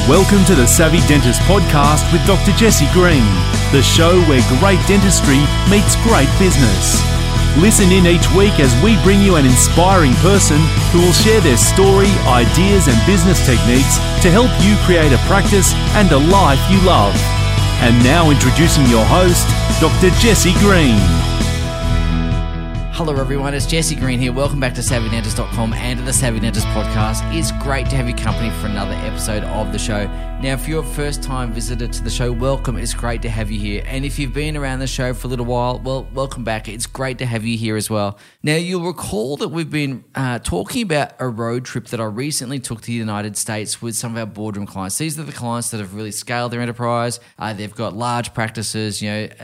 Welcome to the Savvy Dentist podcast with Dr. Jesse Green, the show where great dentistry meets great business. Listen in each week as we bring you an inspiring person who will share their story, ideas and business techniques to help you create a practice and a life you love. And now introducing your host, Dr. Jesse Green. Hello everyone, it's Jesse Green here. Welcome back to SavvyDentist.com and to the Savvy Dentist podcast. It's great to have your company for another episode of the show. Now, if you're a first-time visitor to the show, welcome. It's great to have you here. And if you've been around the show for a little while, well, welcome back. It's great to have you here as well. Now, you'll recall that we've been talking about a road trip that I recently took to the United States with some of our boardroom clients. These are the clients that have really scaled their enterprise. They've got large practices,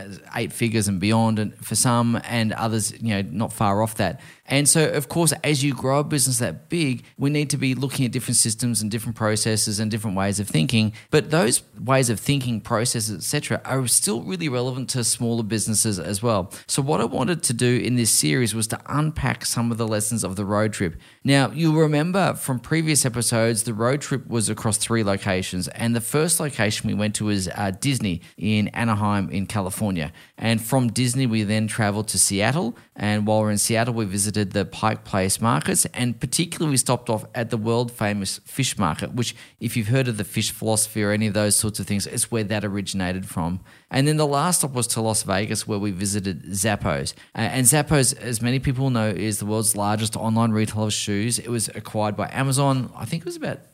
8 figures and beyond, and for some, and others, not far off that. And so, of course, as you grow a business that big, we need to be looking at different systems and different processes and different ways of thinking. But those ways of thinking, processes, etc., are still really relevant to smaller businesses as well. So what I wanted to do in this series was to unpack some of the lessons of the road trip. Now, you'll remember from previous episodes, the road trip was across 3 locations. And the first location we went to was Disney in Anaheim in California. And from Disney, we then traveled to Seattle. And while we're in Seattle, we visited the Pike Place markets, and particularly we stopped off at the world-famous fish market, which if you've heard of the fish philosophy or any of those sorts of things, it's where that originated from. And then the last stop was to Las Vegas, where we visited Zappos. And Zappos, as many people know, is the world's largest online retailer of shoes. It was acquired by Amazon, I think it was about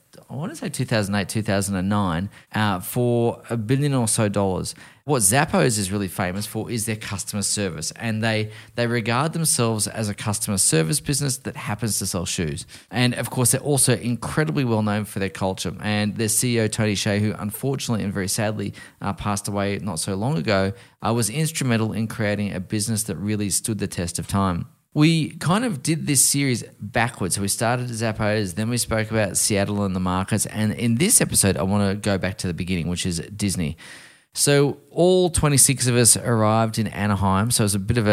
2008, 2009, for $1 billion or so. What Zappos is really famous for is their customer service, and they regard themselves as a customer service business that happens to sell shoes. And of course, they're also incredibly well known for their culture. And their CEO, Tony Hsieh, who unfortunately and very sadly passed away not so long ago, was instrumental in creating a business that really stood the test of time. We kind of did this series backwards. So we started at Zappos, then we spoke about Seattle and the markets. And in this episode, I want to go back to the beginning, which is Disney. So all 26 of us arrived in Anaheim. So it was a bit of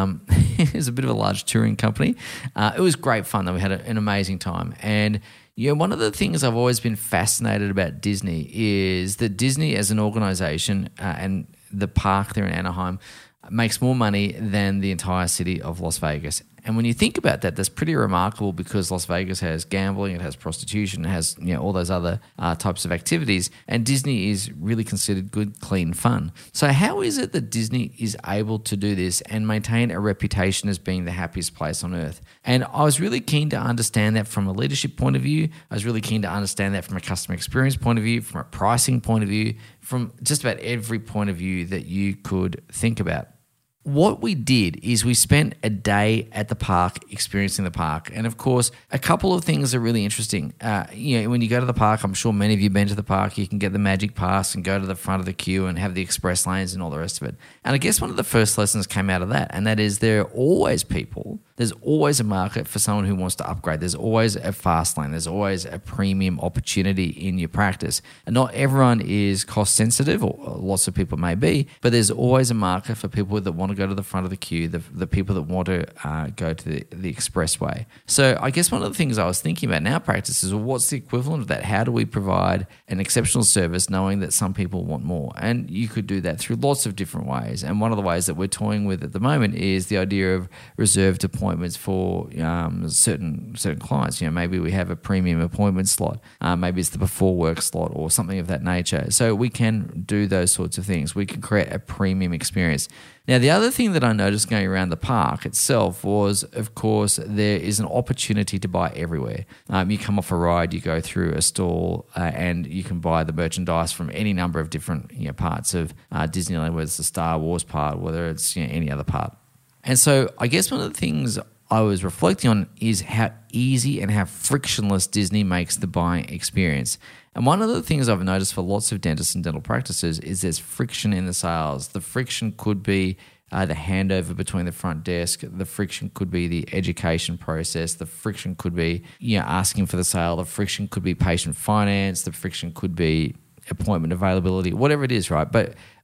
a large touring company. It was great fun though. We had an amazing time. And one of the things I've always been fascinated about Disney is that Disney as an organization and the park there in Anaheim makes more money than the entire city of Las Vegas. And when you think about that, that's pretty remarkable because Las Vegas has gambling, it has prostitution, it has all those other types of activities, and Disney is really considered good, clean fun. So how is it that Disney is able to do this and maintain a reputation as being the happiest place on earth? And I was really keen to understand that from a leadership point of view. I was really keen to understand that from a customer experience point of view, from a pricing point of view, from just about every point of view that you could think about. What we did is we spent a day at the park experiencing the park. And of course, a couple of things are really interesting. When you go to the park, I'm sure many of you have been to the park, you can get the Magic Pass and go to the front of the queue and have the express lanes and all the rest of it. And I guess one of the first lessons came out of that, and that is there are always people, there's always a market for someone who wants to upgrade. There's always a fast lane. There's always a premium opportunity in your practice. And not everyone is cost sensitive, or lots of people may be, but there's always a market for people that want to go to the front of the queue, the people that want to go to the expressway. So I guess one of the things I was thinking about in our practice is, well, what's the equivalent of that? How do we provide an exceptional service knowing that some people want more? And you could do that through lots of different ways. And one of the ways that we're toying with at the moment is the idea of reserved appointments for certain clients. Maybe we have a premium appointment slot. Maybe it's the before work slot or something of that nature. So we can do those sorts of things. We can create a premium experience. Now, the other thing that I noticed going around the park itself was, of course, there is an opportunity to buy everywhere. You come off a ride, you go through a stall, and you can buy the merchandise from any number of different parts of Disneyland, whether it's the Star Wars part, whether it's any other part. And so I guess one of the things I was reflecting on is how easy and how frictionless Disney makes the buying experience. And one of the things I've noticed for lots of dentists and dental practices is there's friction in the sales. The friction could be the handover between the front desk. The friction could be the education process. The friction could be asking for the sale. The friction could be patient finance. The friction could be appointment availability, whatever it is, right? But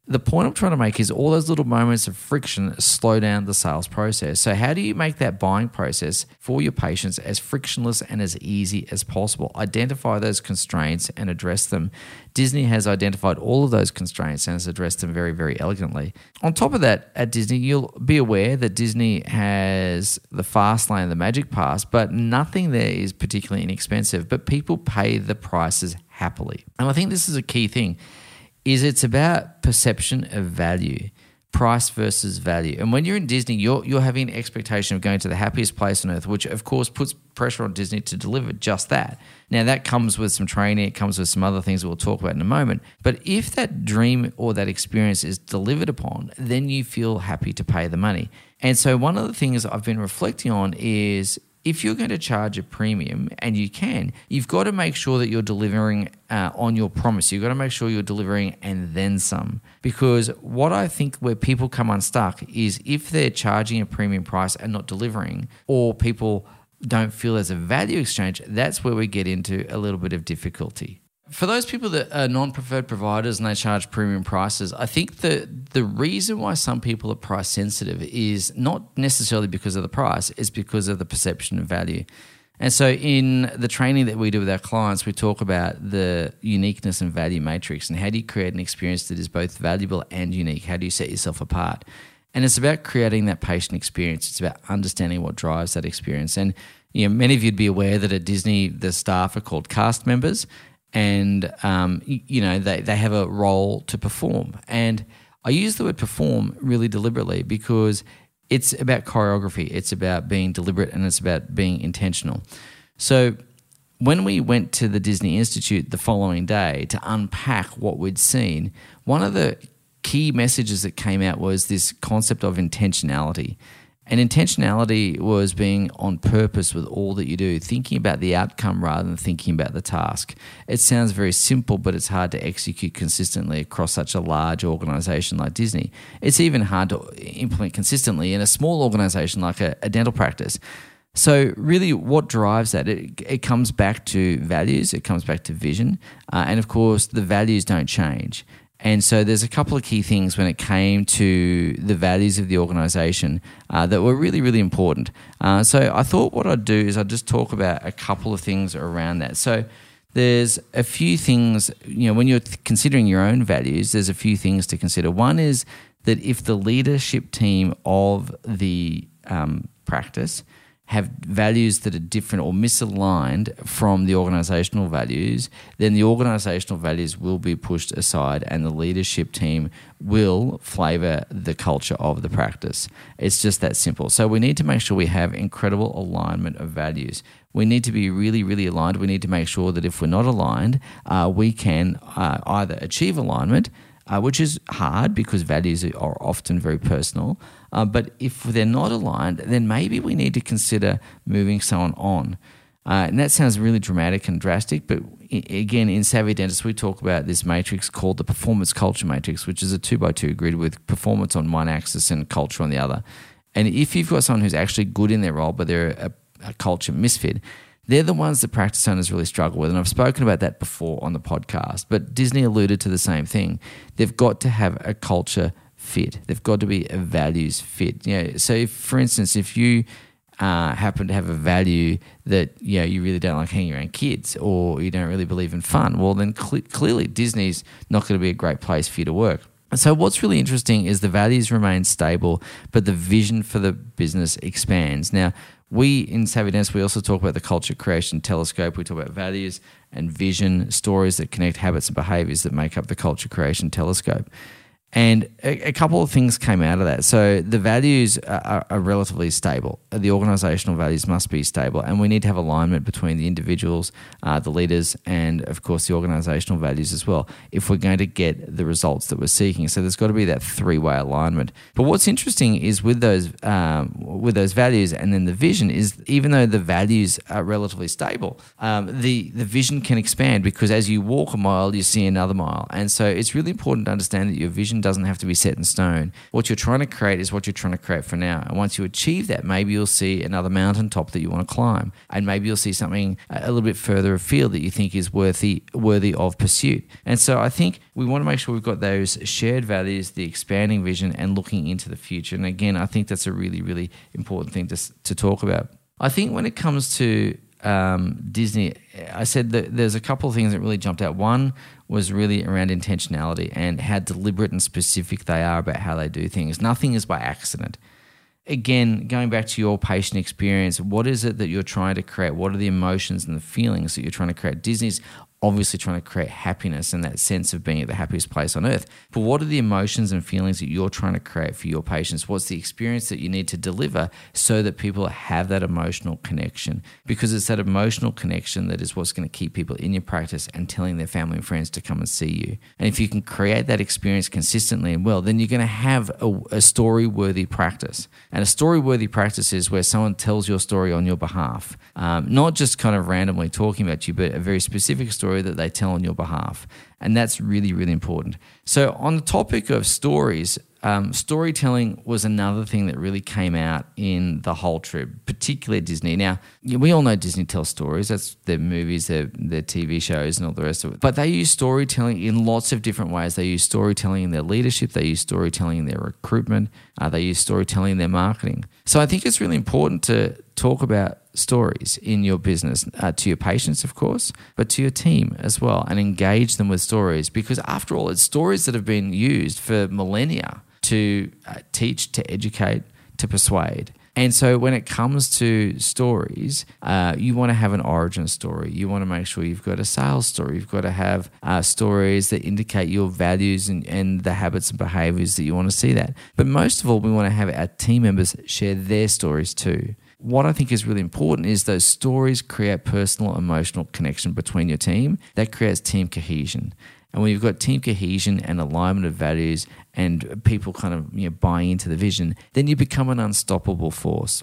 the point I'm trying to make is all those little moments of friction slow down the sales process. So how do you make that buying process for your patients as frictionless and as easy as possible? Identify those constraints and address them. Disney has identified all of those constraints and has addressed them very, very elegantly. On top of that, at Disney, you'll be aware that Disney has the Fast Lane, the Magic Pass, but nothing there is particularly inexpensive, but people pay the prices happily. And I think this is a key thing. It's about perception of value, price versus value. And when you're in Disney, you're having an expectation of going to the happiest place on earth, which of course puts pressure on Disney to deliver just that. Now that comes with some training, it comes with some other things that we'll talk about in a moment. But if that dream or that experience is delivered upon, then you feel happy to pay the money. And so one of the things I've been reflecting on is, if you're going to charge a premium, and you've got to make sure that you're delivering on your promise. You've got to make sure you're delivering and then some. Because what I think where people come unstuck is if they're charging a premium price and not delivering, or people don't feel there's a value exchange, that's where we get into a little bit of difficulty. For those people that are non-preferred providers and they charge premium prices, I think the reason why some people are price sensitive is not necessarily because of the price, it's because of the perception of value. And so in the training that we do with our clients, we talk about the uniqueness and value matrix and how do you create an experience that is both valuable and unique? How do you set yourself apart? And it's about creating that patient experience. It's about understanding what drives that experience. And many of you'd be aware that at Disney, the staff are called cast members. And, they have a role to perform. And I use the word perform really deliberately because it's about choreography. It's about being deliberate and it's about being intentional. So when we went to the Disney Institute the following day to unpack what we'd seen, one of the key messages that came out was this concept of intentionality. And intentionality was being on purpose with all that you do, thinking about the outcome rather than thinking about the task. It sounds very simple, but it's hard to execute consistently across such a large organization like Disney. It's even hard to implement consistently in a small organization like a dental practice. So really what drives that? It comes back to values, it comes back to vision, and of course the values don't change. And so there's a couple of key things when it came to the values of the organisation that were really, really important. So I thought what I'd do is I'd just talk about a couple of things around that. So there's a few things, when you're considering your own values, there's a few things to consider. One is that if the leadership team of the practice have values that are different or misaligned from the organisational values, then the organisational values will be pushed aside and the leadership team will flavour the culture of the practice. It's just that simple. So we need to make sure we have incredible alignment of values. We need to be really, really aligned. We need to make sure that if we're not aligned, we can either achieve alignment, which is hard because values are often very personal. But if they're not aligned, then maybe we need to consider moving someone on. And that sounds really dramatic and drastic, but again, in Savvy Dentist, we talk about this matrix called the Performance Culture Matrix, which is a 2x2 grid with performance on one axis and culture on the other. And if you've got someone who's actually good in their role, but they're a culture misfit, they're the ones that practice owners really struggle with. And I've spoken about that before on the podcast, but Disney alluded to the same thing. They've got to have a culture fit. They've got to be a values fit. So if, for instance, if you happen to have a value that you really don't like hanging around kids or you don't really believe in fun, well then clearly Disney's not going to be a great place for you to work. So what's really interesting is the values remain stable, but the vision for the business expands. Now, we in Savvy Dentist, we also talk about the culture creation telescope. We talk about values and vision, stories that connect habits and behaviors that make up the culture creation telescope. And a couple of things came out of that. So the values are relatively stable. The organisational values must be stable, and we need to have alignment between the individuals, the leaders, and of course the organisational values as well, if we're going to get the results that we're seeking. So there's got to be that three-way alignment. But what's interesting is with those values and then the vision is, even though the values are relatively stable, the vision can expand because as you walk a mile, you see another mile. And so it's really important to understand that your vision vision doesn't have to be set in stone. What you're trying to create is what you're trying to create for now. And once you achieve that, maybe you'll see another mountaintop that you want to climb. And maybe you'll see something a little bit further afield that you think is worthy of pursuit. And so I think we want to make sure we've got those shared values, the expanding vision, and looking into the future. And again, I think that's a really, really important thing to talk about. I think when it comes to Disney, I said that there's a couple of things that really jumped out. One was really around intentionality and how deliberate and specific they are about how they do things. Nothing is by accident. Again, going back to your patient experience, what is it that you're trying to create? What are the emotions and the feelings that you're trying to create? Disney's obviously trying to create happiness and that sense of being at the happiest place on earth. But what are the emotions and feelings that you're trying to create for your patients? What's the experience that you need to deliver so that people have that emotional connection? Because it's that emotional connection that is what's going to keep people in your practice and telling their family and friends to come and see you. And if you can create that experience consistently and well, then you're going to have a story-worthy practice. And a story-worthy practice is where someone tells your story on your behalf, not just kind of randomly talking about you, but a very specific story that they tell on your behalf. And that's really, really important. So on the topic of stories, storytelling was another thing that really came out in the whole trip, particularly at Disney. Now, we all know Disney tells stories. That's their movies, their TV shows and all the rest of it. But they use storytelling in lots of different ways. They use storytelling in their leadership. They use storytelling in their recruitment. They use storytelling in their marketing. So I think it's really important to talk about stories in your business to your patients, of course, but to your team as well, and engage them with stories, because after all, it's stories that have been used for millennia to teach, to educate, to persuade. And so when it comes to stories, you want to have an origin story. You want to make sure you've got a sales story. You've got to have stories that indicate your values and the habits and behaviors that you want to see that. But most of all, we want to have our team members share their stories too. What I think is really important is those stories create personal, emotional connection between your team. That creates team cohesion. And when you've got team cohesion and alignment of values and people kind of buying into the vision, then you become an unstoppable force.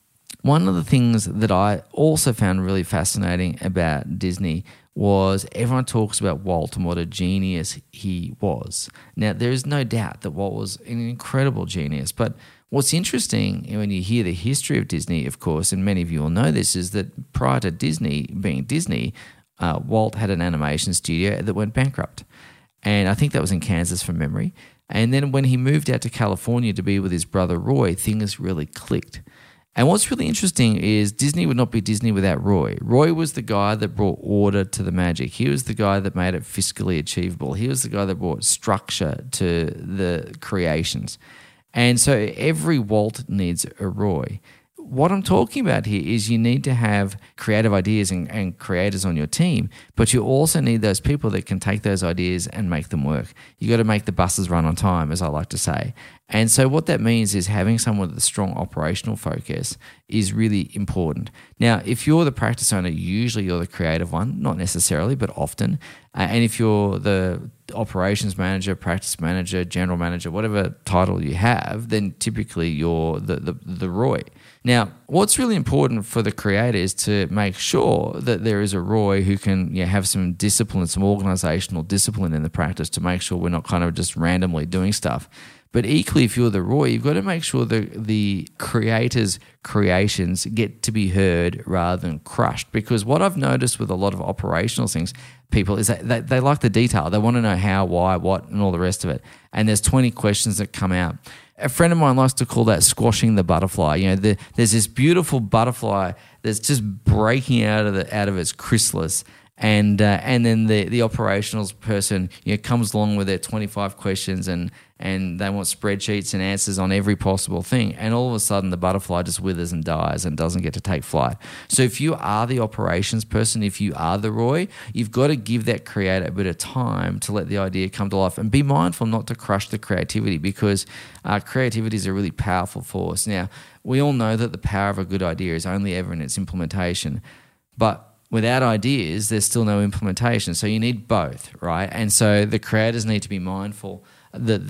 One of the things that I also found really fascinating about Disney was everyone talks about Walt and what a genius he was. Now, there is no doubt that Walt was an incredible genius, but what's interesting when you hear the history of Disney, of course, and many of you will know this, is that prior to Disney being Disney, Walt had an animation studio that went bankrupt. And I think that was in Kansas from memory. And then when he moved out to California to be with his brother Roy, things really clicked. And what's really interesting is Disney would not be Disney without Roy. Roy was the guy that brought order to the magic. He was the guy that made it fiscally achievable. He was the guy that brought structure to the creations. And so every Walt needs a Roy. What I'm talking about here is you need to have creative ideas and creators on your team, but you also need those people that can take those ideas and make them work. You got to make the buses run on time, as I like to say. And so what that means is having someone with a strong operational focus is really important. Now, if you're the practice owner, usually you're the creative one, not necessarily, but often. And if you're the operations manager, practice manager, general manager, whatever title you have, then typically you're the Roy. Now, what's really important for the creator is to make sure that there is a Roy who can have some discipline, some organizational discipline in the practice to make sure we're not kind of just randomly doing stuff. But equally, if you're the Roy, you've got to make sure that the creator's creations get to be heard rather than crushed. Because what I've noticed with a lot of operational things, people, is that they like the detail. They want to know how, why, what, and all the rest of it. And there's 20 questions that come out. A friend of mine likes to call that squashing the butterfly. There's this beautiful butterfly that's just breaking out of its chrysalis. And then the operations person comes along with their 25 questions and they want spreadsheets and answers on every possible thing. And all of a sudden the butterfly just withers and dies and doesn't get to take flight. So if you are the operations person, if you are the Roy, you've got to give that creator a bit of time to let the idea come to life and be mindful not to crush the creativity, because creativity is a really powerful force. Now, we all know that the power of a good idea is only ever in its implementation, but without ideas, there's still no implementation. So you need both, right? And so the creators need to be mindful that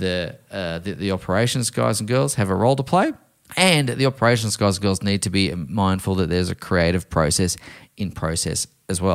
the operations guys and girls have a role to play, and the operations guys and girls need to be mindful that there's a creative process in process as well.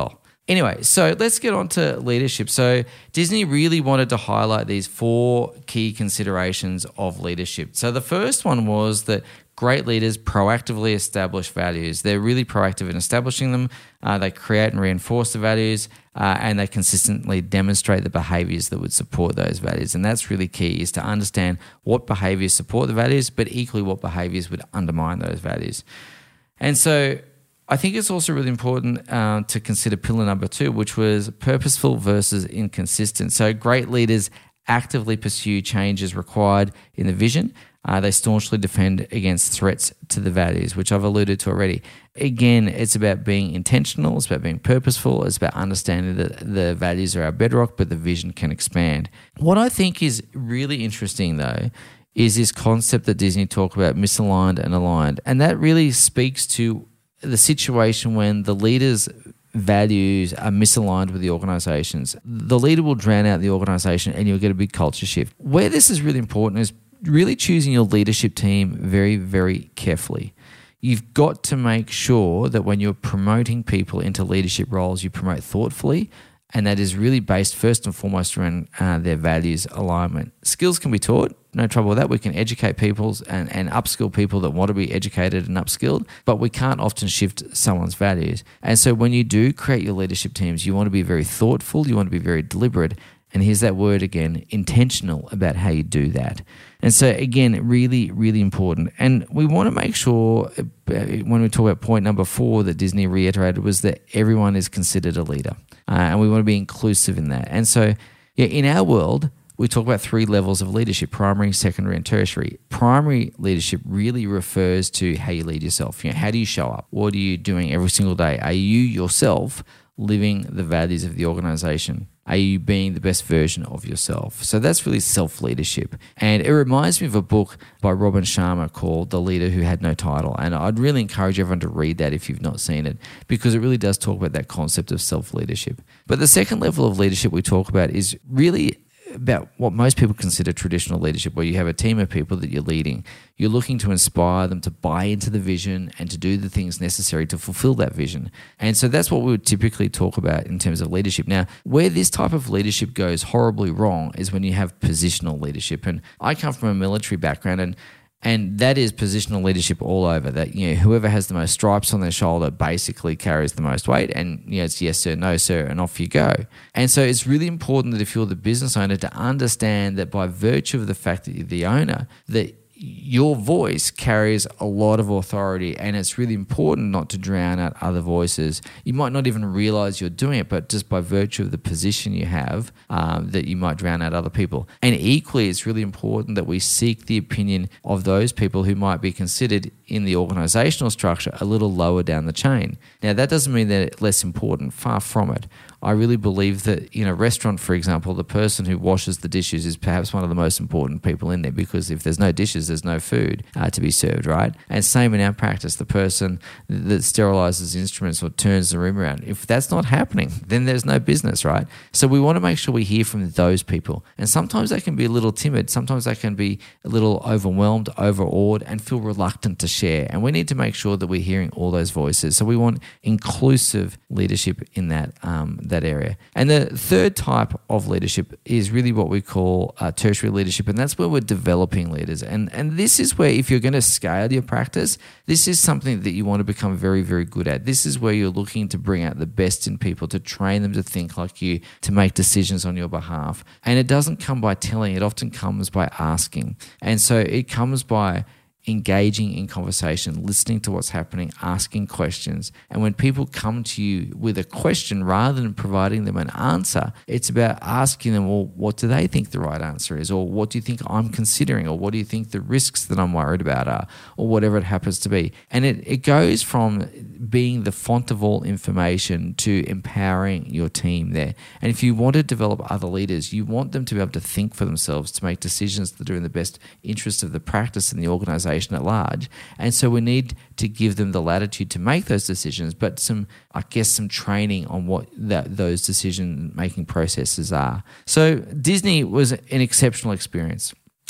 Anyway, so let's get on to leadership. So Disney really wanted to highlight these 4 key considerations of leadership. So the first one was that great leaders proactively establish values. They're really proactive in establishing them. They create and reinforce the values, and they consistently demonstrate the behaviors that would support those values. And that's really key, is to understand what behaviors support the values, but equally what behaviors would undermine those values. And so I think it's also really important to consider pillar number 2, which was purposeful versus inconsistent. So great leaders actively pursue changes required in the vision. They staunchly defend against threats to the values, which I've alluded to already. Again, it's about being intentional, it's about being purposeful, it's about understanding that the values are our bedrock, but the vision can expand. What I think is really interesting, though, is this concept that Disney talk about, misaligned and aligned. And that really speaks to the situation when the leader's values are misaligned with the organization's. The leader will drown out the organization and you'll get a big culture shift. Where this is really important is really choosing your leadership team very, very carefully. You've got to make sure that when you're promoting people into leadership roles, you promote thoughtfully, and that is really based first and foremost around their values alignment. Skills can be taught, no trouble with that. We can educate people and upskill people that want to be educated and upskilled, but we can't often shift someone's values. And so when you do create your leadership teams, you want to be very thoughtful, you want to be very deliberate, and here's that word again, intentional about how you do that. And so again, really, really important. And we want to make sure when we talk about point number 4 that Disney reiterated was that everyone is considered a leader. And we want to be inclusive in that. And so in our world, we talk about 3 levels of leadership: primary, secondary, and tertiary. Primary leadership really refers to how you lead yourself. How do you show up? What are you doing every single day? Are you yourself living the values of the organization? Are you being the best version of yourself? So that's really self-leadership. And it reminds me of a book by Robin Sharma called The Leader Who Had No Title. And I'd really encourage everyone to read that if you've not seen it, because it really does talk about that concept of self-leadership. But the second level of leadership we talk about is really about what most people consider traditional leadership, where you have a team of people that you're leading. You're looking to inspire them to buy into the vision and to do the things necessary to fulfill that vision. And so that's what we would typically talk about in terms of leadership. Now, where this type of leadership goes horribly wrong is when you have positional leadership. And I come from a military background, and that is positional leadership all over. That, whoever has the most stripes on their shoulder basically carries the most weight, and it's yes sir, no sir, and off you go. And so it's really important that if you're the business owner, to understand that by virtue of the fact that you're the owner, that your voice carries a lot of authority, and it's really important not to drown out other voices. You might not even realize you're doing it, but just by virtue of the position you have, that you might drown out other people. And equally, it's really important that we seek the opinion of those people who might be considered in the organizational structure a little lower down the chain. Now, that doesn't mean that it's less important, far from it. I really believe that in a restaurant, for example, the person who washes the dishes is perhaps one of the most important people in there, because if there's no dishes, there's no food to be served, right? And same in our practice, the person that sterilizes instruments or turns the room around. If that's not happening, then there's no business, right? So we want to make sure we hear from those people. And sometimes they can be a little timid. Sometimes they can be a little overwhelmed, overawed, and feel reluctant to share. And we need to make sure that we're hearing all those voices. So we want inclusive leadership in that area. And the third type of leadership is really what we call tertiary leadership, and that's where we're developing leaders. And this is where, if you're going to scale your practice, this is something that you want to become very, very good at. This is where you're looking to bring out the best in people, to train them to think like you, to make decisions on your behalf. And it doesn't come by telling, it often comes by asking. And so it comes by engaging in conversation, listening to what's happening, asking questions. And when people come to you with a question, rather than providing them an answer, it's about asking them, well, what do they think the right answer is? Or what do you think I'm considering? Or what do you think the risks that I'm worried about are? Or whatever it happens to be. And it goes from being the font of all information to empowering your team there. And if you want to develop other leaders, you want them to be able to think for themselves, to make decisions that are in the best interest of the practice and the organization at large. And so we need to give them the latitude to make those decisions, but some training on what those decision-making processes are. So Disney was an exceptional experience.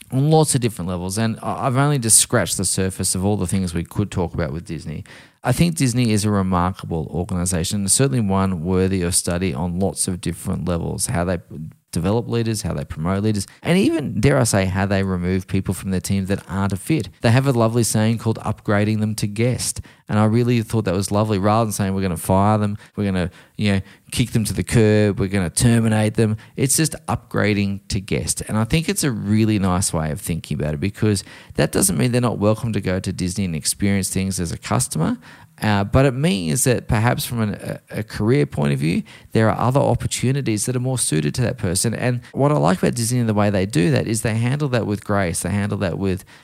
on lots of different levels. And I've only just scratched the surface of all the things we could talk about with Disney. I think Disney is a remarkable organization, and certainly one worthy of study on lots of different levels, how they develop leaders, how they promote leaders, and even, dare I say, how they remove people from their teams that aren't a fit. They have a lovely saying called upgrading them to guest, and I really thought that was lovely. Rather than saying we're going to fire them, we're going to kick them to the curb, we're going to terminate them, it's just upgrading to guest. And I think it's a really nice way of thinking about it, because that doesn't mean they're not welcome to go to Disney and experience things as a customer. But it means that perhaps from a career point of view, there are other opportunities that are more suited to that person. And what I like about Disney and the way they do that is they handle that with grace. They handle that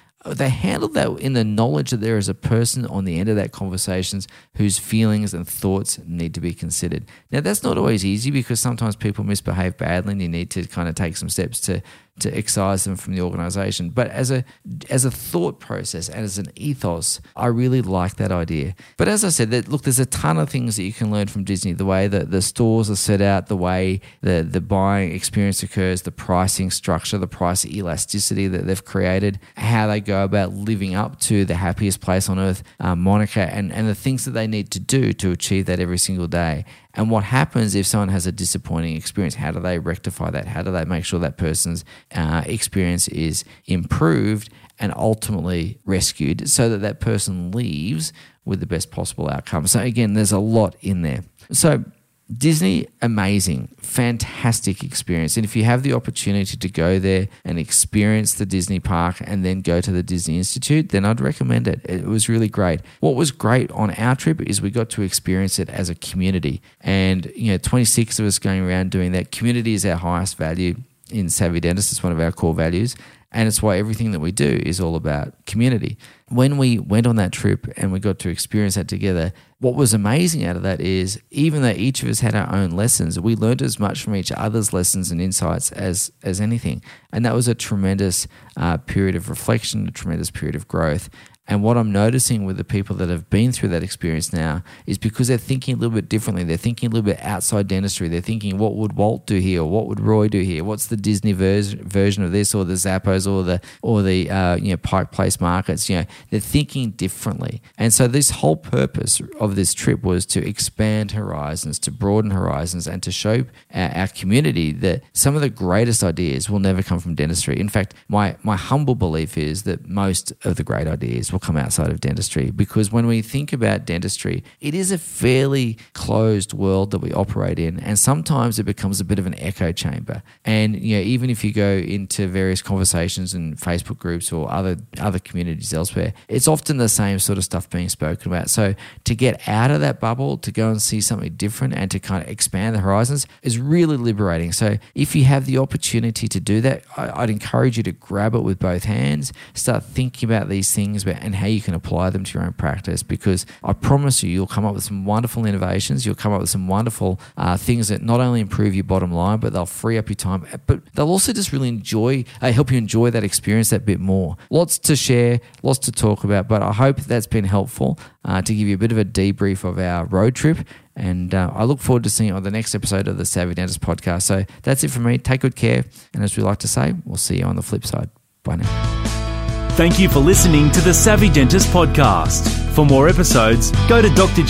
in the knowledge that there is a person on the end of that conversations whose feelings and thoughts need to be considered. Now, that's not always easy, because sometimes people misbehave badly and you need to kind of take some steps to excise them from the organization. But as a thought process and as an ethos, I really like that idea. But as I said, there's a ton of things that you can learn from Disney, the way that the stores are set out, the way the buying experience occurs, the pricing structure, the price elasticity that they've created, how they go about living up to the happiest place on earth moniker, and the things that they need to do to achieve that every single day. And what happens if someone has a disappointing experience? How do they rectify that? How do they make sure that person's experience is improved and ultimately rescued so that that person leaves with the best possible outcome? So again, there's a lot in there. So Disney, amazing, fantastic experience. And if you have the opportunity to go there and experience the Disney park and then go to the Disney Institute, then I'd recommend it. It was really great. What was great on our trip is we got to experience it as a community. And 26 of us going around doing that. Community is our highest value in Savvy Dentist. It's one of our core values. And it's why everything that we do is all about community. When we went on that trip and we got to experience that together, what was amazing out of that is, even though each of us had our own lessons, we learned as much from each other's lessons and insights as anything. And that was a tremendous period of reflection, a tremendous period of growth. And what I'm noticing with the people that have been through that experience now is because they're thinking a little bit differently. They're thinking a little bit outside dentistry. They're thinking, what would Walt do here? Or what would Roy do here? What's the Disney version of this, or the Zappos, or the Pike Place Markets? They're thinking differently. And so this whole purpose of this trip was to expand horizons, to broaden horizons, and to show our community that some of the greatest ideas will never come from dentistry. In fact, my humble belief is that most of the great ideas will come outside of dentistry, because when we think about dentistry, it is a fairly closed world that we operate in, and sometimes it becomes a bit of an echo chamber. And even if you go into various conversations and Facebook groups or other communities elsewhere, it's often the same sort of stuff being spoken about. So to get out of that bubble, to go and see something different and to kind of expand the horizons is really liberating. So if you have the opportunity to do that, I'd encourage you to grab it with both hands, start thinking about these things and how you can apply them to your own practice, because I promise you'll come up with some wonderful innovations. You'll come up with some wonderful things that not only improve your bottom line, but they'll free up your time, but they'll also just really help you enjoy that experience that bit more. Lots to share, lots to talk about, but I hope that's been helpful to give you a bit of a debrief of our road trip. And I look forward to seeing you on the next episode of the Savvy Dentist podcast. So that's it from me. Take good care. And as we like to say, we'll see you on the flip side. Bye now. Thank you for listening to the Savvy Dentist podcast. For more episodes, go to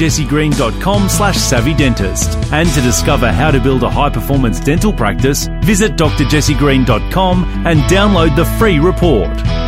drjessiegreen.com/savvydentist. And to discover how to build a high-performance dental practice, visit drjessiegreen.com and download the free report.